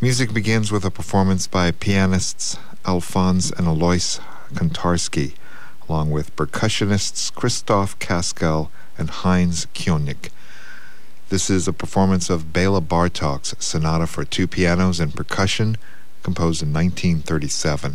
Music begins with a performance by pianists Alphonse and Alois Kontarski, along with percussionists Christoph Kaskel and Heinz Kionik. This is a performance of Bela Bartok's Sonata for two pianos and percussion, composed in 1937.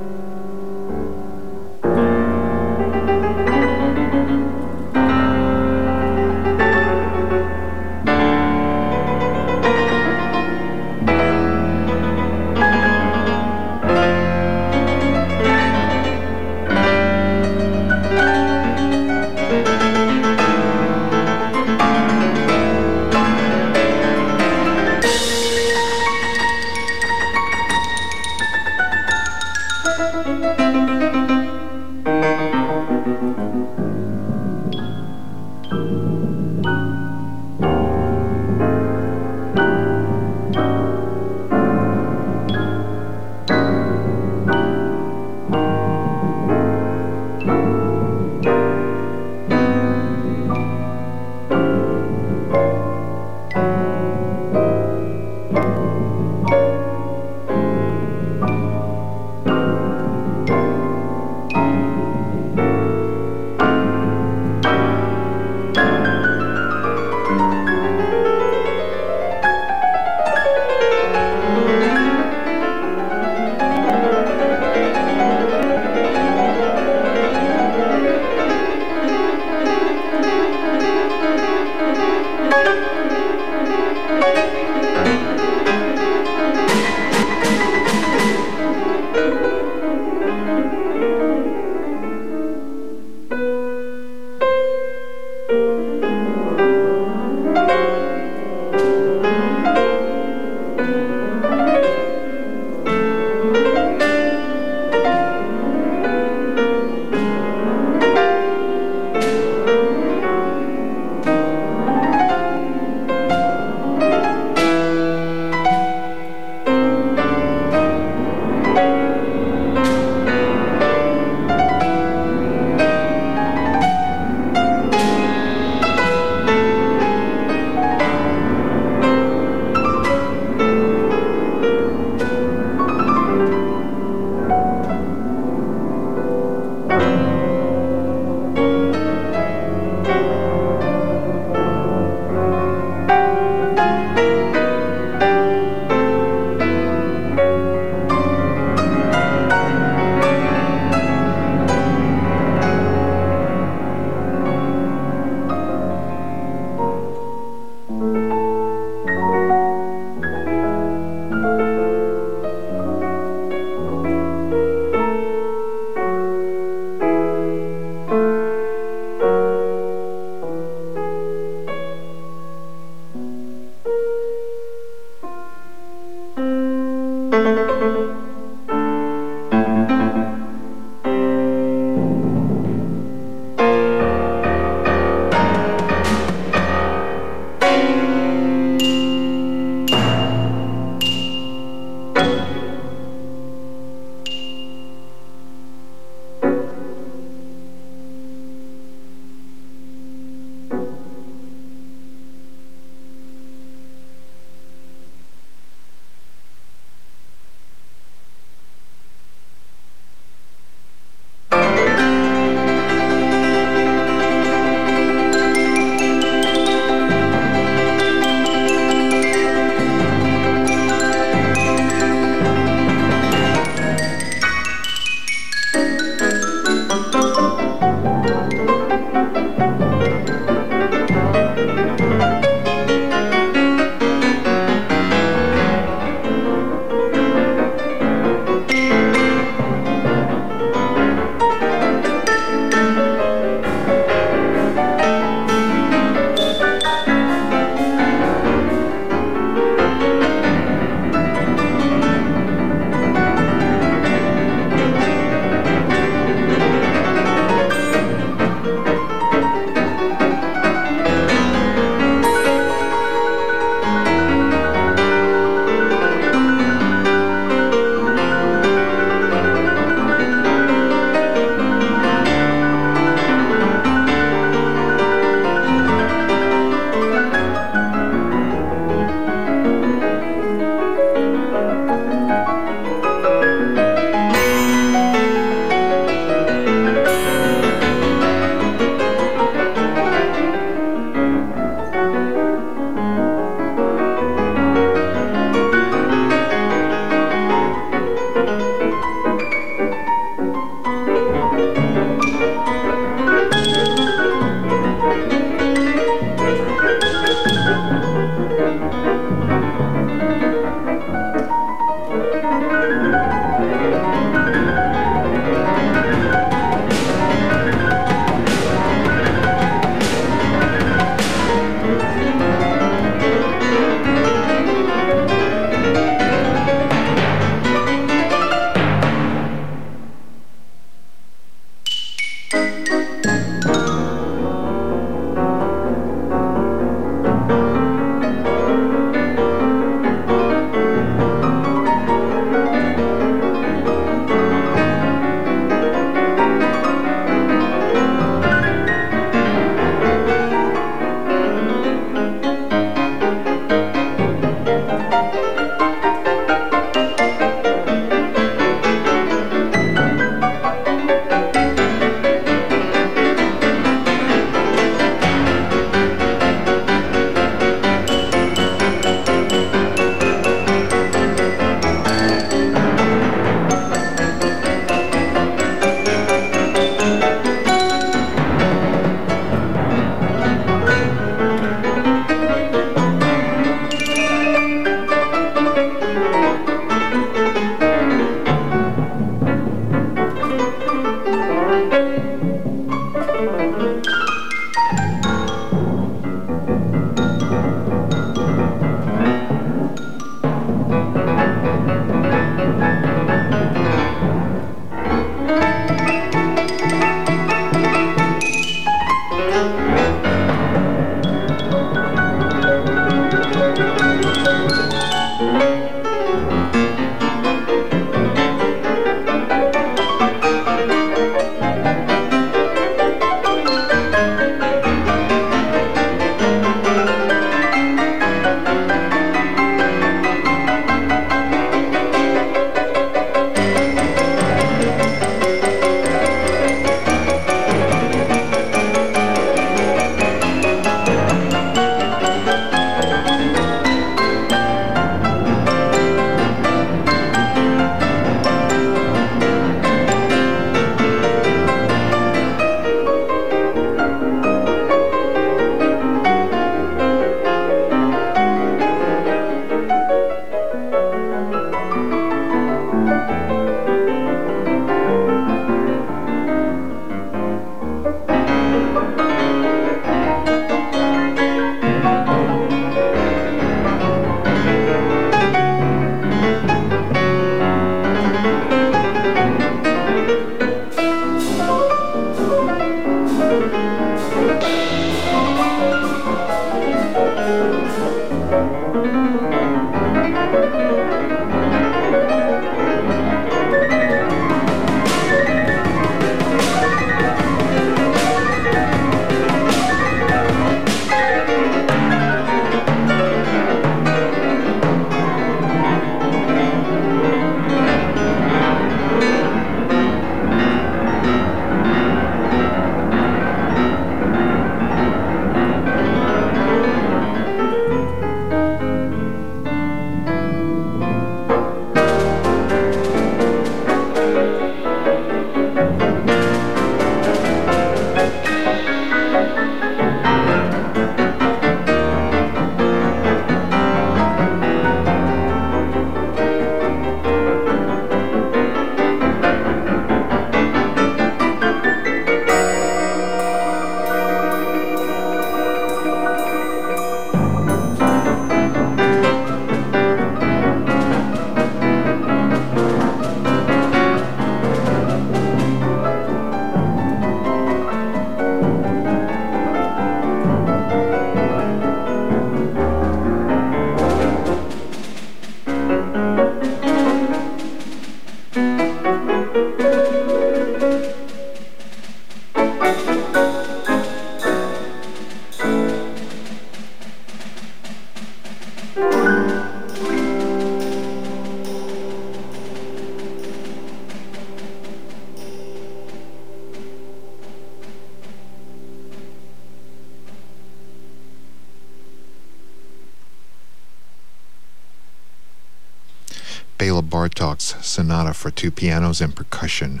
Bela Bartok's Sonata for two pianos and percussion.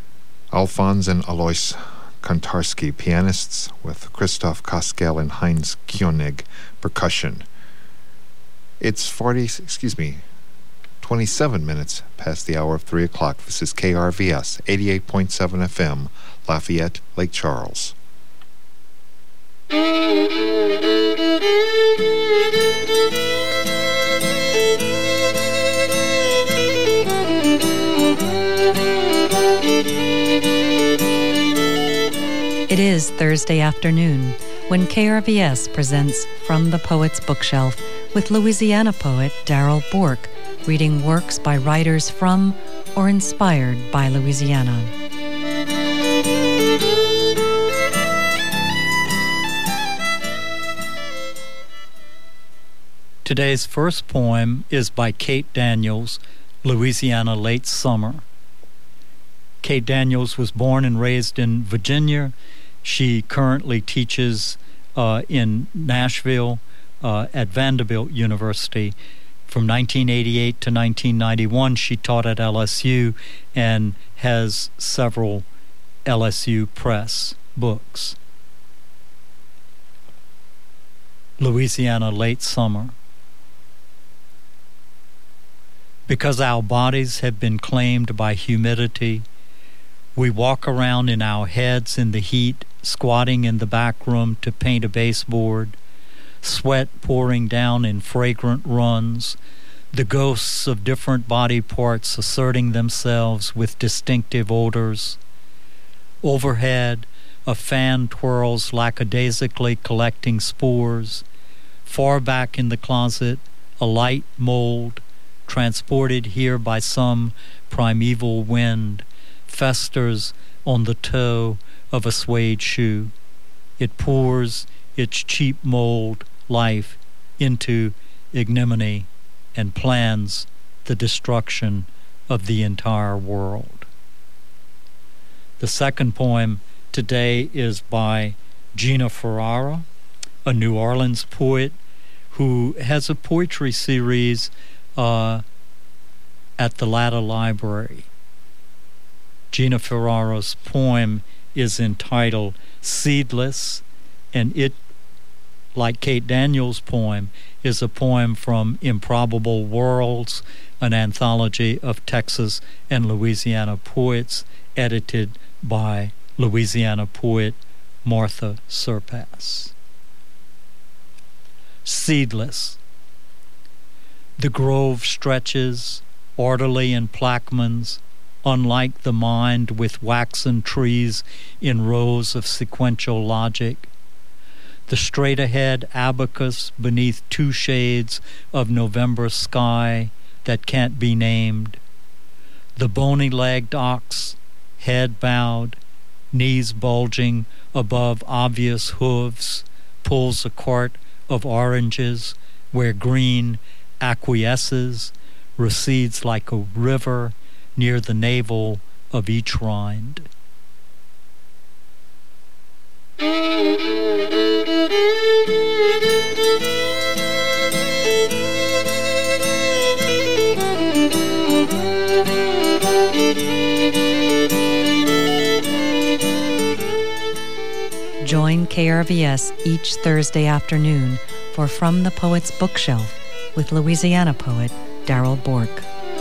Alfons and Alois Kontarski, pianists, with Christoph Kaskel and Heinz Koenig, percussion. It's 27 minutes past the hour of 3 o'clock. This is KRVS, 88.7 FM, Lafayette, Lake Charles. It is Thursday afternoon when KRVS presents From the Poet's Bookshelf with Louisiana poet Darrell Bourke, reading works by writers from or inspired by Louisiana. Today's first poem is by Kate Daniels, Louisiana Late Summer. Kate Daniels was born and raised in Virginia. She currently teaches in Nashville at Vanderbilt University. From 1988 to 1991, she taught at LSU and has several LSU Press books. Louisiana Late Summer. Because our bodies have been claimed by humidity, we walk around in our heads in the heat, squatting in the back room to paint a baseboard, sweat pouring down in fragrant runs, the ghosts of different body parts asserting themselves with distinctive odors. Overhead, a fan twirls lackadaisically collecting spores. Far back in the closet, a light mold, transported here by some primeval wind, festers on the toe of a suede shoe. It pours its cheap mold life into ignominy and plans the destruction of the entire world. The second poem today is by Gina Ferrara, a New Orleans poet who has a poetry series at the Latta Library. Gina Ferrara's poem is entitled Seedless, and it, like Kate Daniels' poem, is a poem from Improbable Worlds, an anthology of Texas and Louisiana poets edited by Louisiana poet Martha Surpass. Seedless. The grove stretches, orderly in Plaquemines, unlike the mind with waxen trees in rows of sequential logic. The straight-ahead abacus beneath two shades of November sky that can't be named. The bony-legged ox, head bowed, knees bulging above obvious hooves, pulls a cart of oranges where green acquiesces, recedes like a river near the navel of each rind. Join KRVS each Thursday afternoon for From the Poet's Bookshelf with Louisiana poet Darrell Bourke.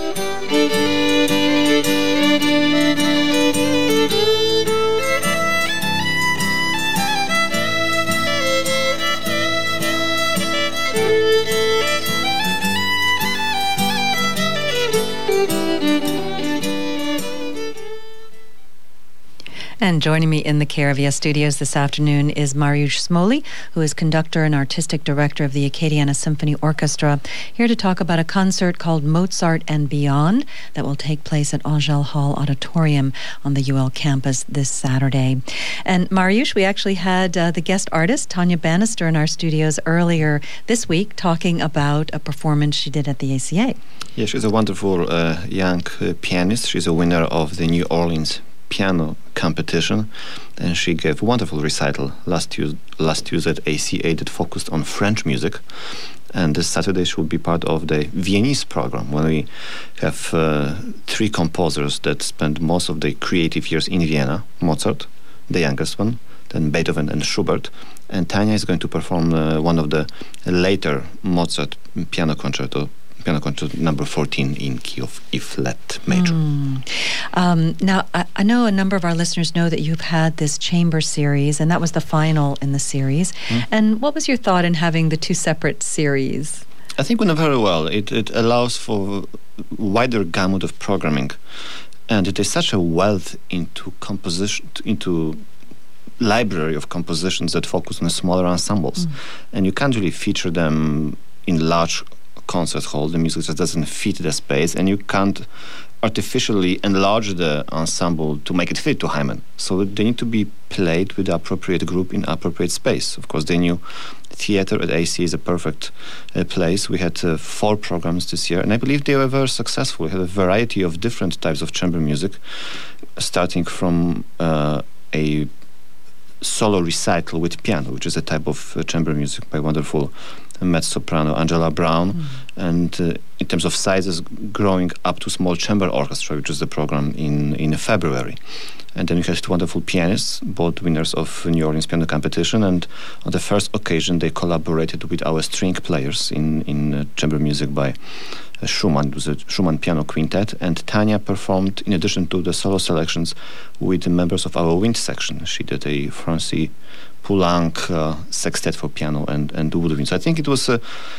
And joining me in the KRVS studios this afternoon is Mariusz Smoley, who is conductor and artistic director of the Acadiana Symphony Orchestra, here to talk about a concert called Mozart and Beyond that will take place at Angell Hall Auditorium on the UL campus this Saturday. And Mariusz, we actually had the guest artist, Tanya Bannister, in our studios earlier this week talking about a performance she did at the ACA. Yeah, she's a wonderful young pianist. She's a winner of the New Orleans piano competition, and she gave a wonderful recital last Tuesday at ACA that focused on French music. And this Saturday she will be part of the Viennese program, when we have three composers that spent most of their creative years in Vienna: Mozart, the youngest one, then Beethoven and Schubert. And Tanya is going to perform one of the later Mozart piano concerto number 14 in key of E flat major. Now, I know a number of our listeners know that you've had this chamber series, and that was the final in the series. And what was your thought in having the two separate series? I think went very well. It allows for wider gamut of programming, and it is such a wealth into composition, into library of compositions that focus on smaller ensembles, and you can't really feature them in large concert hall. The music just doesn't fit the space, and you can't artificially enlarge the ensemble to make it fit to Hyman. So they need to be played with the appropriate group in appropriate space. Of course, the new theater at AC is a perfect place. We had 4 programs this year, and I believe they were very successful. We had a variety of different types of chamber music, starting from a solo recital with piano, which is a type of chamber music by wonderful mezzo-soprano Angela Brown, and in terms of sizes, growing up to small chamber orchestra, which is the program in February. And then we had wonderful pianists, both winners of New Orleans piano competition, and on the first occasion they collaborated with our string players in chamber music by Schumann. It was a Schumann piano quintet, and Tanya performed, in addition to the solo selections, with the members of our wind section. She did a Francis Poulenc sextet for piano and woodwind. So I think it was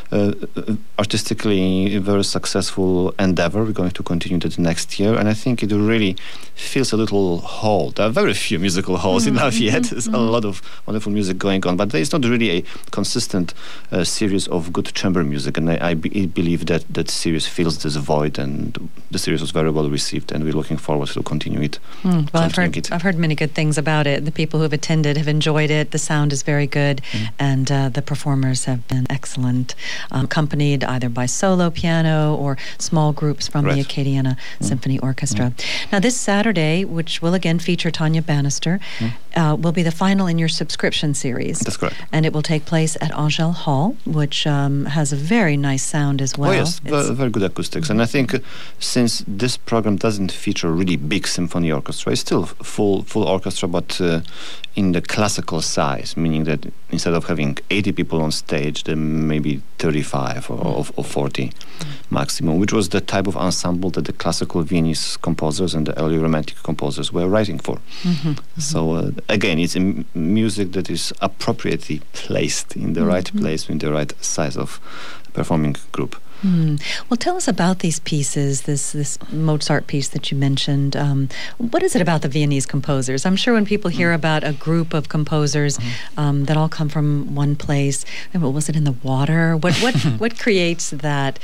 artistically a very successful endeavor. We're going to continue that next year, and I think it really fills a little hole. There are very few musical halls in Lafayette. There's a lot of wonderful music going on, but there is not really a consistent series of good chamber music, and I believe that series fills this void, and the series was very well received, and we're looking forward to continue it. Well, I've heard many good things about it. The people who have attended have enjoyed it. The sound is very good, and the performers have been excellent, accompanied either by solo piano or small groups from the Acadiana Symphony Orchestra. Now, this Saturday, which will again feature Tanya Bannister, will be the final in your subscription series. That's correct. And it will take place at Angèle Hall, which has a very nice sound as well. Oh, yes, very good acoustics. And I think since this program doesn't feature really big symphony orchestra, it's still full orchestra, but in the classical size, meaning that instead of having 80 people on stage, there may be 35 or 40 maximum, which was the type of ensemble that the classical Viennese composers and the early Romantic composers were writing for. So again, it's a music that is appropriately placed in the right place, in the right size of performing group. Well, tell us about these pieces, this Mozart piece that you mentioned. What is it about the Viennese composers? I'm sure when people hear about a group of composers that all come from one place, was it in the water? What creates that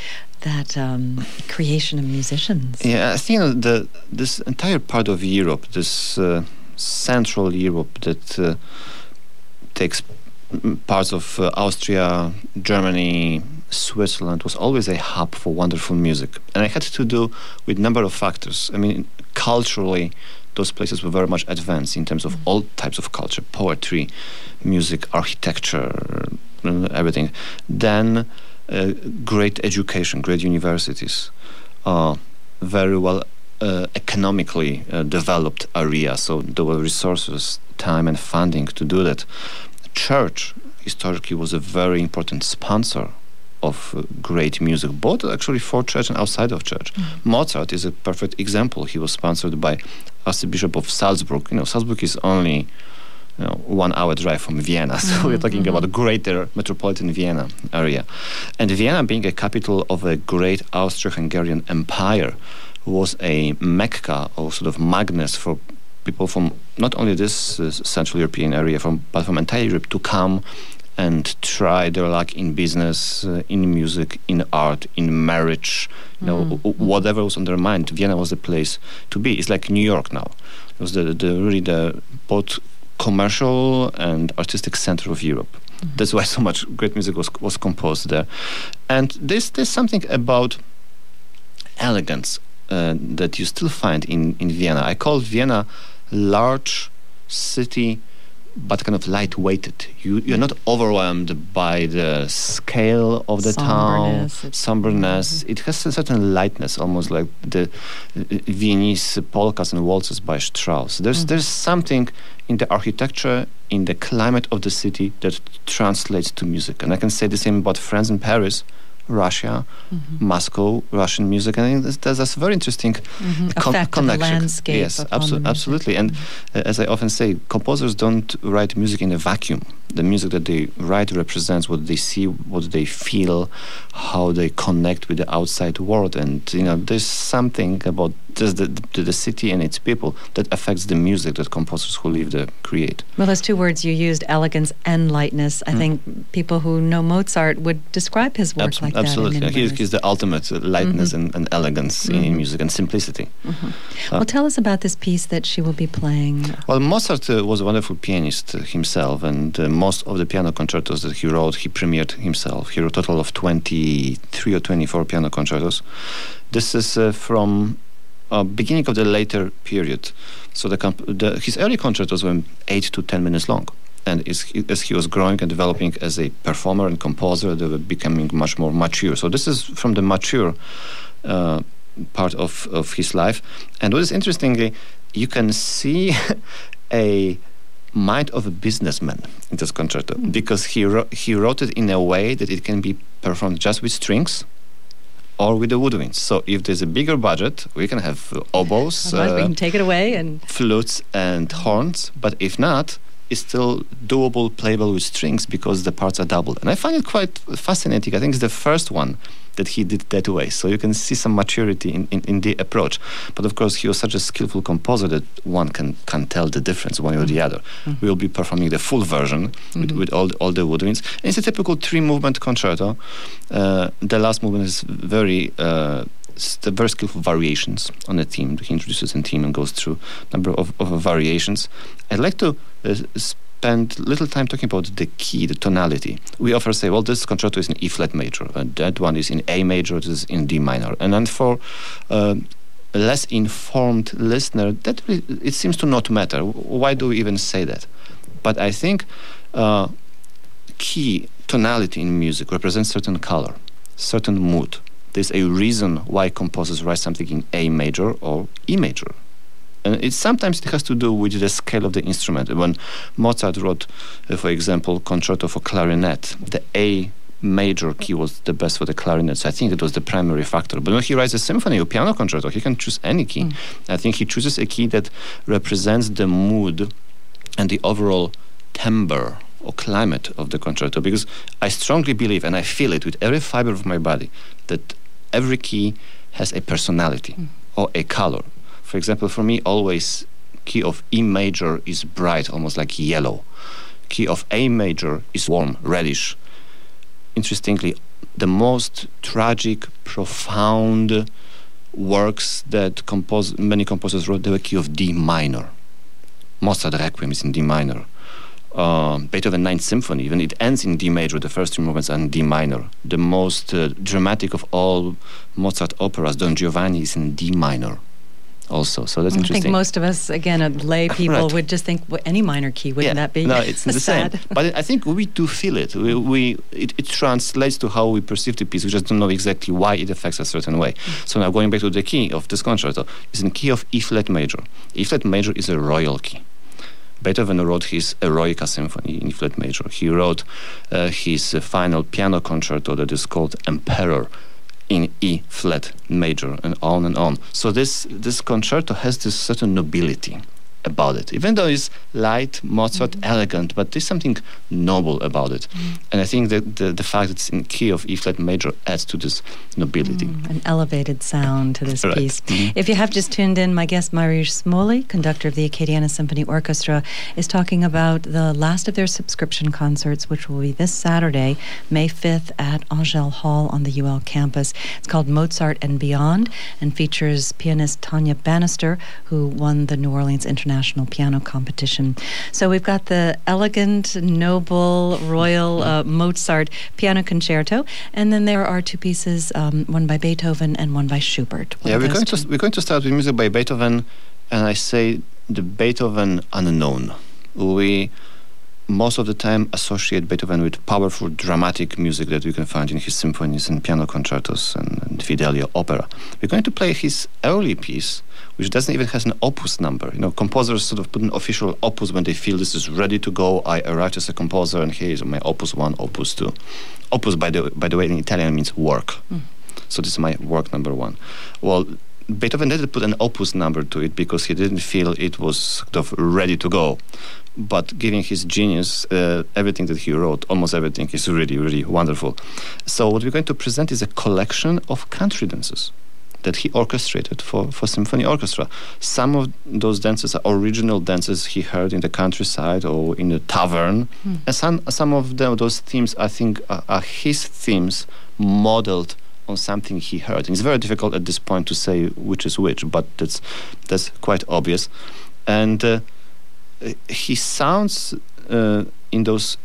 creation of musicians? Yeah, I think this entire part of Europe, this Central Europe that takes parts of Austria, Germany, Switzerland, was always a hub for wonderful music. And it had to do with a number of factors. I mean, culturally, those places were very much advanced in terms of all types of culture, poetry, music, architecture, everything. Then great education, great universities, very well economically developed area. So there were resources, time and funding to do that. Church historically was a very important sponsor of great music, both actually for church and outside of church. Mozart is a perfect example. He was sponsored by Archbishop of Salzburg. Salzburg is only 1 hour drive from Vienna, so we're talking about a greater metropolitan Vienna area. And Vienna, being a capital of a great Austro-Hungarian empire, was a mecca or sort of magnet for people from not only this Central European area, but from entire Europe to come and try their luck in business, in music, in art, in marriage, whatever was on their mind. Vienna was the place to be. It's like New York now. It was the both commercial and artistic center of Europe. That's why so much great music was composed there. And there's something about elegance that you still find in Vienna. I call Vienna large city, but kind of light-weighted. You're not overwhelmed by the scale of the town, somberness. It has a certain lightness, almost like the Viennese polkas and waltzes by Strauss. There's something in the architecture, in the climate of the city that translates to music. And I can say the same about France and Paris, Russia, Moscow, Russian music, and there's a very interesting connection. The landscape. Yes, absolutely. And as I often say, composers don't write music in a vacuum. The music that they write represents what they see, what they feel, how they connect with the outside world. And there's something about just the city and its people that affects the music that composers who live there create. Well, those two words you used, elegance and lightness, I think people who know Mozart would describe his work like absolutely. that. Absolutely. He's the ultimate lightness and elegance in music and simplicity. Well, tell us about this piece that she will be playing. Well, Mozart was a wonderful pianist himself, and most of the piano concertos that he wrote, he premiered himself. He wrote a total of 23 or 24 piano concertos. This is from beginning of the later period. So his early concertos were 8 to 10 minutes long. And as he was growing and developing as a performer and composer, they were becoming much more mature. So this is from the mature part of his life. And what is interesting, you can see a mind of a businessman in this concerto, because he wrote it in a way that it can be performed just with strings or with the woodwinds. So if there's a bigger budget, we can have oboes, we can take it away, and flutes and horns. But if not, is still doable, playable with strings because the parts are doubled. And I find it quite fascinating. I think it's the first one that he did that way. So you can see some maturity in the approach. But of course, he was such a skillful composer that one can tell the difference one or the other. We will be performing the full version with all the woodwinds. And it's a typical 3-movement concerto. The last movement is very skillful variations on the theme. He introduces a theme and goes through a number of variations. I'd like to spend little time talking about the key, the tonality. We often say, well, this concerto is in E flat major, and that one is in A major, this is in D minor. And then for a less informed listener, that it seems to not matter. Why do we even say that? But I think key, tonality in music represents certain color, certain mood. There's a reason why composers write something in A major or E major. And sometimes it has to do with the scale of the instrument. When Mozart wrote, for example, concerto for clarinet, the A major key was the best for the clarinet. So I think it was the primary factor. But when he writes a symphony or piano concerto, he can choose any key. I think he chooses a key that represents the mood and the overall timbre or climate of the concerto. Because I strongly believe, and I feel it with every fiber of my body, that every key has a personality or a color. For example, for me, always key of E major is bright, almost like yellow. Key of A major is warm, reddish. Interestingly, the most tragic, profound works that many composers wrote, they were key of D minor. Mozart Requiem is in D minor. Beethoven Ninth Symphony, even it ends in D major, the first 3 movements are in D minor. The most dramatic of all Mozart operas, Don Giovanni, is in D minor. Also, so that's interesting. I think most of us, again, lay people would just think, well, any minor key, wouldn't that be? No, it's the same. But I think we do feel it. It translates to how we perceive the piece. We just don't know exactly why it affects a certain way. So now going back to the key of this concerto, it's in key of E flat major. E flat major is a royal key. Beethoven wrote his Eroica Symphony in E flat major. He wrote his final piano concerto that is called Emperor in E flat major, and on and on. So this concerto has this certain nobility about it, even though it's light, Mozart, elegant, but there's something noble about it. And I think that the fact that it's in key of E flat major adds to this nobility. An elevated sound to this piece. If you have just tuned in, my guest Mariusz Smolny, conductor of the Acadiana Symphony Orchestra, is talking about the last of their subscription concerts, which will be this Saturday, May 5th at Angel Hall on the UL campus. It's called Mozart and Beyond and features pianist Tanya Bannister, who won the New Orleans International Piano Competition. So we've got the elegant, noble, royal Mozart piano concerto, and then there are 2 pieces, one by Beethoven and one by Schubert. We're going to start with music by Beethoven, and I say the Beethoven unknown. We most of the time associate Beethoven with powerful, dramatic music that you can find in his symphonies and piano concertos and Fidelio opera. We're going to play his early piece, which doesn't even have an opus number. You know, composers sort of put an official opus when they feel this is ready to go. I arrived as a composer, and here is my opus 1, opus 2. Opus, by the way, in Italian means work. So this is my work number 1. Well, Beethoven didn't put an opus number to it because he didn't feel it was sort of ready to go. But given his genius, everything that he wrote, almost everything, is really, really wonderful. So what we're going to present is a collection of country dances that he orchestrated for symphony orchestra. Some of those dances are original dances he heard in the countryside or in a tavern. And some of those themes, I think, are his themes modeled on something he heard. And it's very difficult at this point to say which is which, but that's quite obvious. And he sounds in those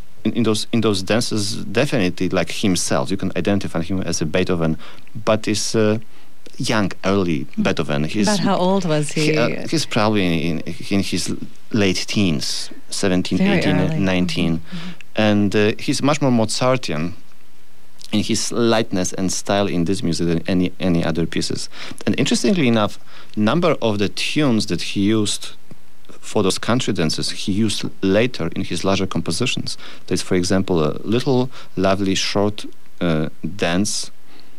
dances definitely like himself. You can identify him as a Beethoven, but is young, early Beethoven. About how old was he? He's probably in his late teens, 17, Very 18, early. 19. And he's much more Mozartian in his lightness and style in this music than any other pieces. And interestingly enough, number of the tunes that he used for those country dances, he used later in his larger compositions. There's, for example, a little lovely short dance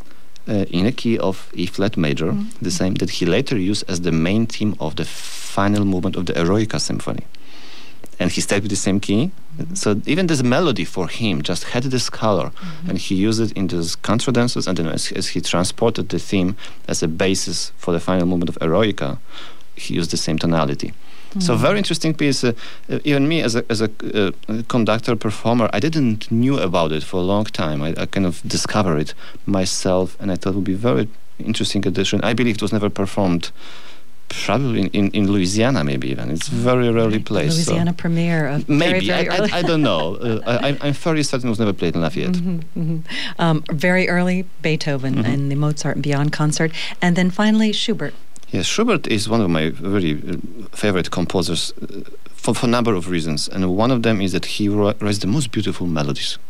in a key of E flat major, the same that he later used as the main theme of the final movement of the Eroica Symphony. and he stayed with the same key. So even this melody for him just had this color, and he used it in these contradances, and then as he transported the theme as a basis for the final movement of Eroica, he used the same tonality. So very interesting piece. Even me as a conductor, performer, I didn't knew about it for a long time. I kind of discovered it myself, and I thought it would be very interesting addition. I believe it was never performed, probably in Louisiana, maybe even. It's very rarely played. Louisiana premiere of maybe very early. I don't know. I'm fairly certain it was never played in Lafayette. Very early Beethoven and the Mozart and Beyond concert, and then finally Schubert. Yes, Schubert is one of my very favorite composers for a number of reasons, and one of them is that he writes the most beautiful melodies.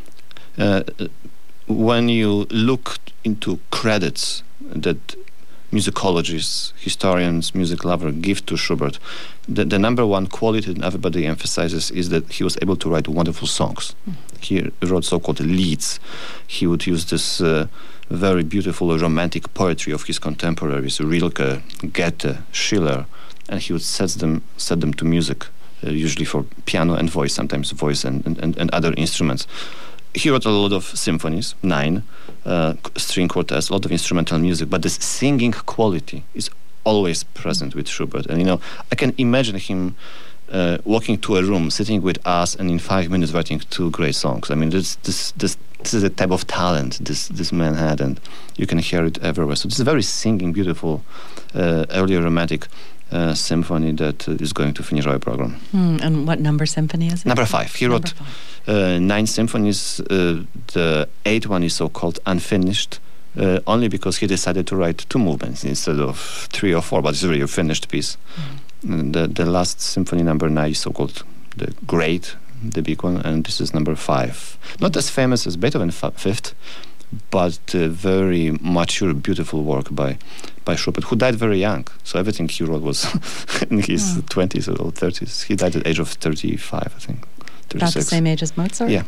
When you look into credits that musicologists, historians, music lovers give to Schubert, the number one quality that everybody emphasizes is that he was able to write wonderful songs. He wrote so-called leads. He would use this very beautiful romantic poetry of his contemporaries, Rilke, Goethe, Schiller, and he would set them to music, usually for piano and voice, sometimes voice and other instruments. He wrote a lot of symphonies, 9, string quartets, a lot of instrumental music, but this singing quality is always present with Schubert. And, I can imagine him walking to a room, sitting with us, and in 5 minutes writing 2 great songs. I mean, this is the type of talent this man had, and you can hear it everywhere. So this is a very singing, beautiful, early romantic symphony that is going to finish our program. And what number symphony is it? Number 5. He wrote 9 symphonies. The 8th one is so-called unfinished, only because he decided to write 2 movements instead of 3 or 4, but it's really a finished piece. The last symphony, number 9, is so-called the Great, the big one, and this is number 5. Not as famous as Beethoven 5th, but very mature, beautiful work by Schubert, who died very young. So everything he wrote was in his 20s or 30s. He died at the age of 35, I think. 36. About the same age as Mozart? Yeah.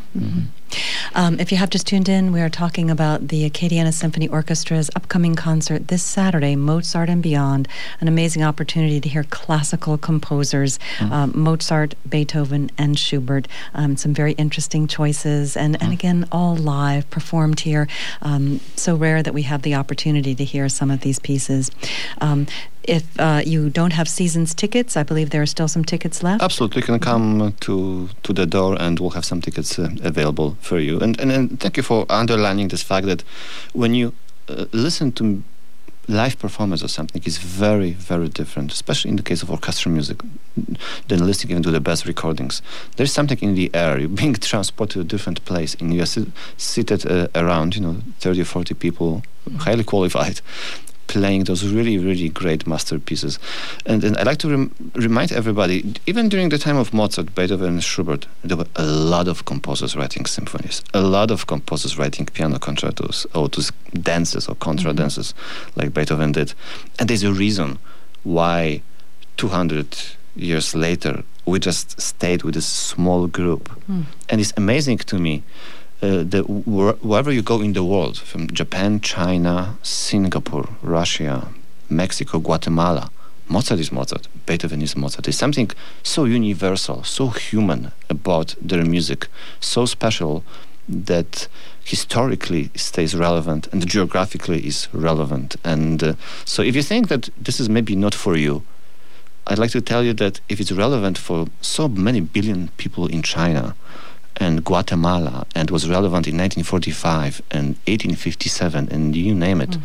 If you have just tuned in, we are talking about the Acadiana Symphony Orchestra's upcoming concert this Saturday, Mozart and Beyond, an amazing opportunity to hear classical composers, Mozart, Beethoven, and Schubert. Some very interesting choices, and again, all live, performed here. So rare that we have the opportunity to hear some of these pieces. If you don't have season's tickets, I believe there are still some tickets left. Absolutely. You can come to the door and we'll have some tickets available for you. And thank you for underlining this fact that when you listen to live performance or something, is very, very different, especially in the case of orchestral music, than listening even to the best recordings. There's something in the air. You're being transported to a different place, and you're seated around, 30 or 40 people, highly qualified, playing those really, really great masterpieces. And I'd like to remind everybody, even during the time of Mozart, Beethoven, and Schubert, there were a lot of composers writing symphonies, a lot of composers writing piano concertos, or to dances or contra dances, like Beethoven did. And there's a reason why 200 years later, we just stayed with this small group. And it's amazing to me that wherever you go in the world, from Japan, China, Singapore, Russia, Mexico, Guatemala, Mozart is Mozart, Beethoven is Mozart. There's something so universal, so human about their music, so special that historically stays relevant and geographically is relevant. And so if you think that this is maybe not for you, I'd like to tell you that if it's relevant for so many billion people in China and Guatemala, and was relevant in 1945 and 1857, and you name it.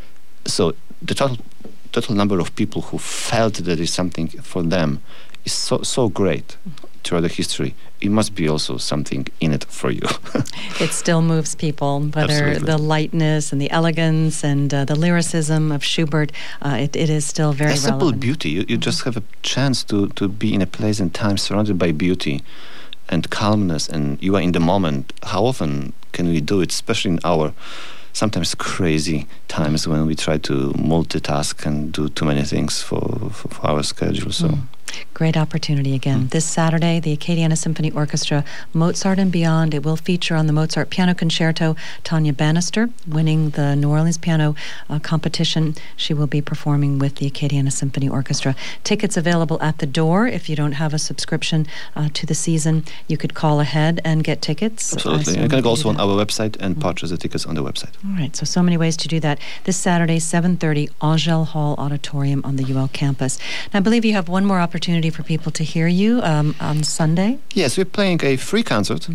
So the total number of people who felt that is something for them is so great throughout the history. It must be also something in it for you. It still moves people, whether Absolutely. the lightness and the elegance and the lyricism of Schubert, it is still very relevant. Simple relevant. beauty. You just have a chance to be in a place and time surrounded by beauty and calmness, and you are in the moment. How often can we do it, especially in our sometimes crazy times when we try to multitask and do too many things for our schedule? So Great opportunity again. This Saturday, the Acadiana Symphony Orchestra, Mozart and Beyond. It will feature on the Mozart Piano Concerto Tanya Bannister, winning the New Orleans Piano competition. She will be performing with the Acadiana Symphony Orchestra. Tickets available at the door. If you don't have a subscription to the season, you could call ahead and get tickets. Absolutely. You can go also on our website and purchase the tickets on the website. All right. So many ways to do that. This Saturday, 7:30, Angel Hall Auditorium on the UL campus. Now, I believe you have one more opportunity for people to hear you on Sunday. Yes, we're playing a free concert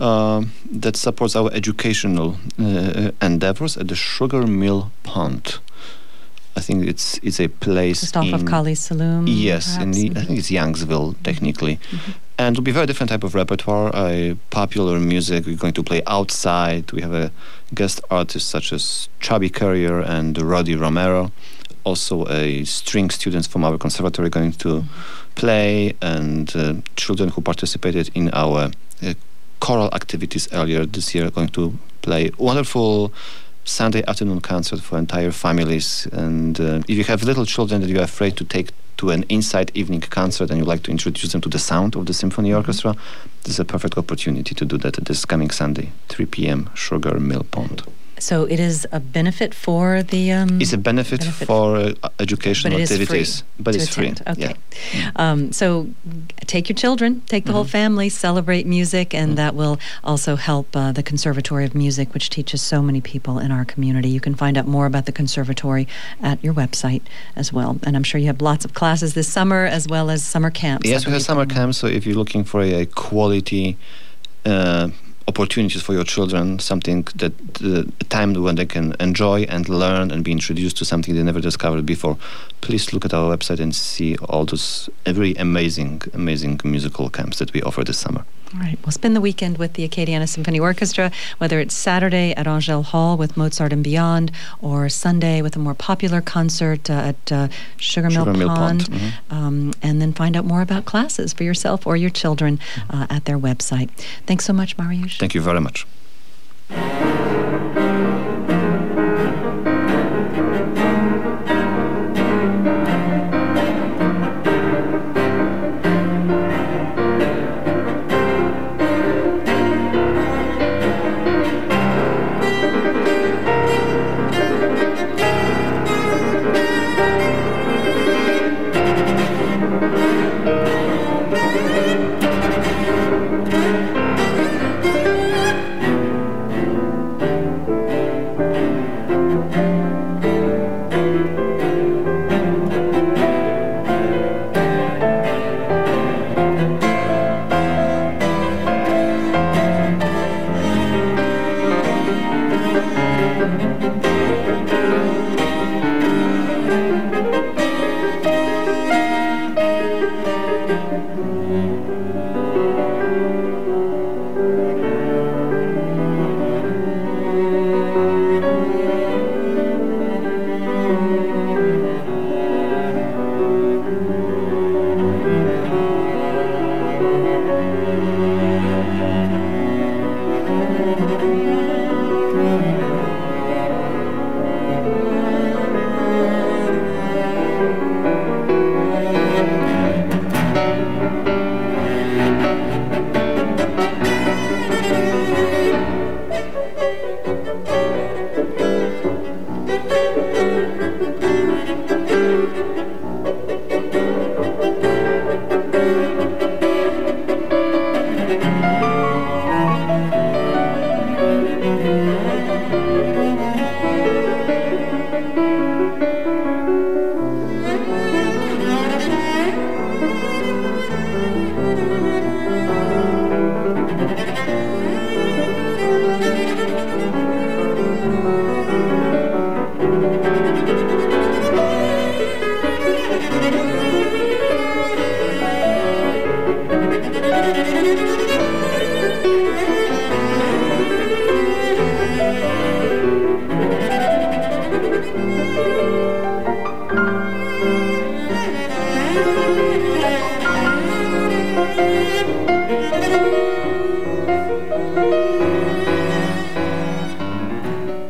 that supports our educational endeavors at the Sugar Mill Pond. I think it's a place just off of Kali Saloom. Yes, I think it's Youngsville technically. And it'll be a very different type of repertoire, popular music. We're going to play outside. We have a guest artists such as Chubby Currier and Roddy Romero. Also, string students from our conservatory going to play, and children who participated in our choral activities earlier this year are going to play wonderful Sunday afternoon concert for entire families. And if you have little children that you're afraid to take to an inside evening concert and you'd like to introduce them to the sound of the symphony orchestra, this is a perfect opportunity to do that this coming Sunday, 3 p.m., Sugar Mill Pond. So it is a benefit for the... it's a benefit for educational activities. But it's free. Okay. Yeah. So take your children, take the whole family, celebrate music, and that will also help the Conservatory of Music, which teaches so many people in our community. You can find out more about the Conservatory at your website as well. And I'm sure you have lots of classes this summer as well as summer camps. Yes, we have summer camps, so if you're looking for a quality opportunities for your children, something that a time when they can enjoy and learn and be introduced to something they never discovered before, please look at our website and see all those very amazing musical camps that we offer this summer. All right. Well, spend the weekend with the Acadiana Symphony Orchestra, whether it's Saturday at Angel Hall with Mozart and Beyond, or Sunday with a more popular concert at Sugar Mill Pond. And then find out more about classes for yourself or your children at their website. Thanks so much, Mariusz. Thank you very much.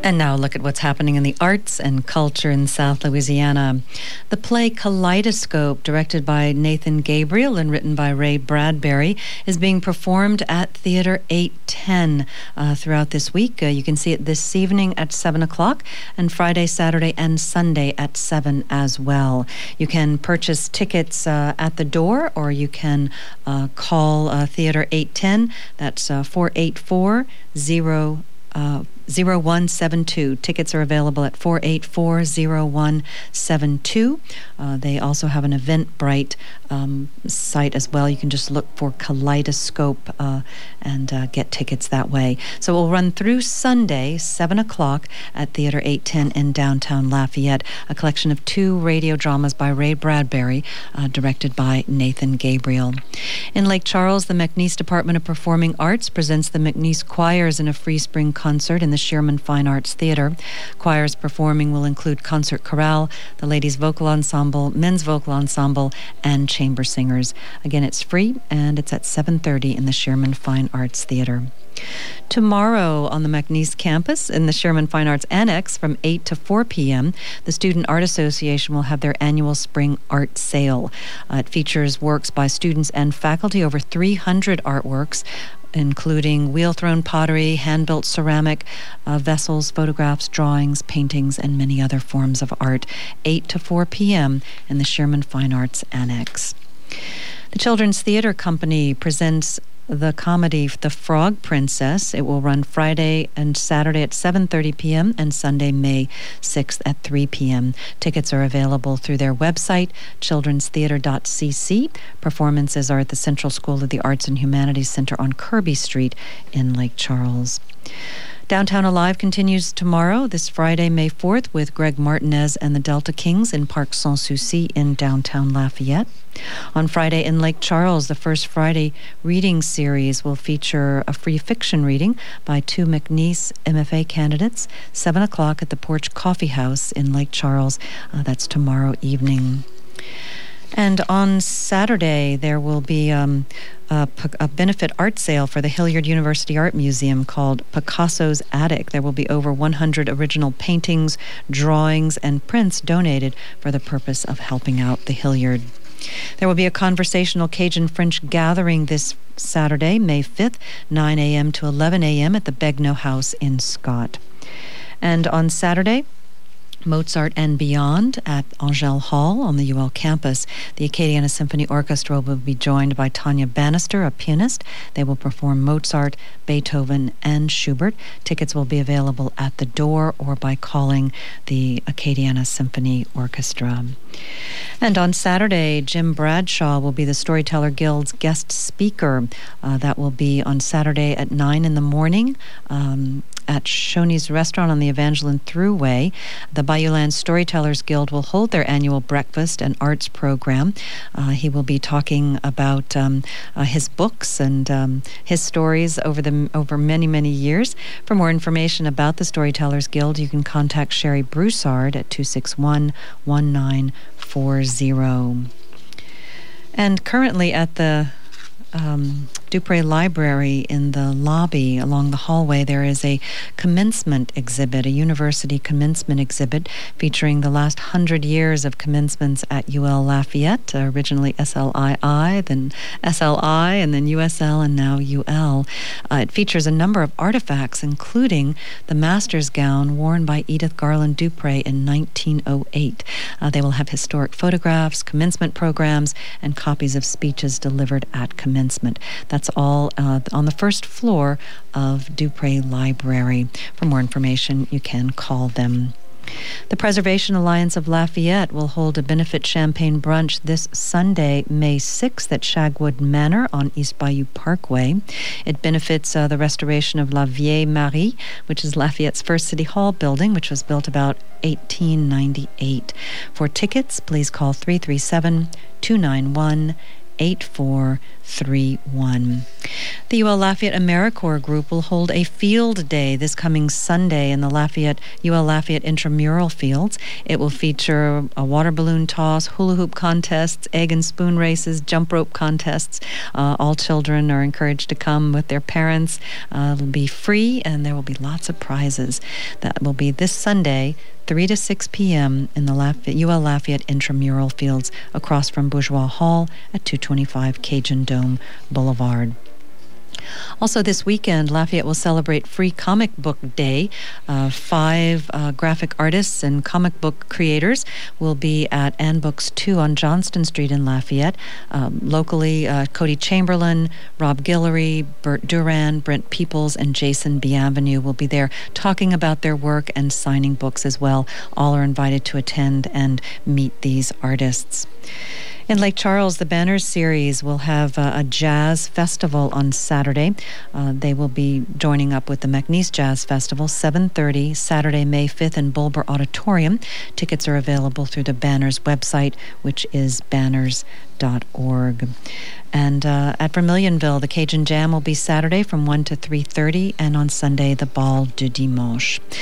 And now look at what's happening in the arts and culture in South Louisiana. The play Kaleidoscope, directed by Nathan Gabriel and written by Ray Bradbury, is being performed at Theater 810 throughout this week. You can see it this evening at 7 o'clock and Friday, Saturday, and Sunday at 7 as well. You can purchase tickets at the door, or you can call Theater 810. That's 484-0172. Tickets are available at 484-0172. They also have an Eventbrite site as well. You can just look for Kaleidoscope and get tickets that way. So we'll run through Sunday, 7 o'clock at Theater 810 in downtown Lafayette, a collection of 2 radio dramas by Ray Bradbury, directed by Nathan Gabriel. In Lake Charles, the McNeese Department of Performing Arts presents the McNeese Choirs in a free spring concert in the Sherman Fine Arts Theater. Choirs performing will include concert chorale, the ladies' vocal ensemble, men's vocal ensemble, and chamber singers. Again, it's free, and it's at 7:30 in the Sherman Fine Arts Theater. Tomorrow on the McNeese campus in the Sherman Fine Arts Annex from 8 to 4 p.m., the Student Art Association will have their annual spring art sale. It features works by students and faculty, over 300 artworks, including wheel-thrown pottery, hand-built ceramic, vessels, photographs, drawings, paintings, and many other forms of art. 8 to 4 p.m. in the Sherman Fine Arts Annex. The Children's Theater Company presents the comedy The Frog Princess. It will run Friday and Saturday at 7:30 p.m. and Sunday, May 6th at 3 p.m. Tickets are available through their website, childrenstheater.cc. Performances are at the Central School of the Arts and Humanities Center on Kirby Street in Lake Charles. Downtown Alive continues tomorrow, this Friday, May 4th, with Greg Martinez and the Delta Kings in Parc Sans Souci in downtown Lafayette. On Friday in Lake Charles, the First Friday reading series will feature a free fiction reading by 2 McNeese MFA candidates, 7 o'clock at the Porch Coffee House in Lake Charles. That's tomorrow evening. And on Saturday, there will be a benefit art sale for the Hilliard University Art Museum called Picasso's Attic. There will be over 100 original paintings, drawings, and prints donated for the purpose of helping out the Hilliard. There will be a conversational Cajun French gathering this Saturday, May 5th, 9 a.m. to 11 a.m. at the Begnaud House in Scott. And on Saturday, Mozart and Beyond at Angel Hall on the UL campus. The Acadiana Symphony Orchestra will be joined by Tanya Bannister, a pianist. They will perform Mozart, Beethoven, and Schubert. Tickets will be available at the door or by calling the Acadiana Symphony Orchestra. And on Saturday, Jim Bradshaw will be the Storyteller Guild's guest speaker. That will be on Saturday at 9 in the morning at Shoney's Restaurant on the Evangeline Thruway. The Bayouland Storytellers Guild will hold their annual breakfast and arts program. He will be talking about his books and his stories over many, many years. For more information about the Storytellers Guild, you can contact Sherry Broussard at 261-1940. And currently at the Dupré Library in the lobby along the hallway, there is a commencement exhibit, a university commencement exhibit featuring the last 100 years of commencements at UL Lafayette, originally SLII, then SLI, and then USL, and now UL. It features a number of artifacts, including the master's gown worn by Edith Garland Dupré in 1908. They will have historic photographs, commencement programs, and copies of speeches delivered at commencement. That's all on the first floor of Dupré Library. For more information, you can call them. The Preservation Alliance of Lafayette will hold a benefit champagne brunch this Sunday, May 6th at Shagwood Manor on East Bayou Parkway. It benefits the restoration of La Vieille Marie, which is Lafayette's first City Hall building, which was built about 1898. For tickets, please call 337-291 8431. The UL Lafayette AmeriCorps Group will hold a field day this coming Sunday in the UL Lafayette intramural fields. It will feature a water balloon toss, hula hoop contests, egg and spoon races, jump rope contests. All children are encouraged to come with their parents. It'll be free, and there will be lots of prizes. That will be this Sunday, 3 to 6 p.m. in the UL Lafayette intramural fields across from Bourgeois Hall at 225 Cajun Dome Boulevard. Also this weekend, Lafayette will celebrate Free Comic Book Day. 5 graphic artists and comic book creators will be at Ann Books 2 on Johnston Street in Lafayette. Locally, Cody Chamberlain, Rob Guillory, Bert Duran, Brent Peoples, and Jason Bienvenue will be there talking about their work and signing books as well. All are invited to attend and meet these artists. In Lake Charles, the Banners series will have a jazz festival on Saturday. They will be joining up with the McNeese Jazz Festival, 7:30, Saturday, May 5th in Bulber Auditorium. Tickets are available through the Banners website, which is banners.org. And at Vermilionville, the Cajun Jam will be Saturday from 1 to 3:30, and on Sunday, the Bal du Dimanche.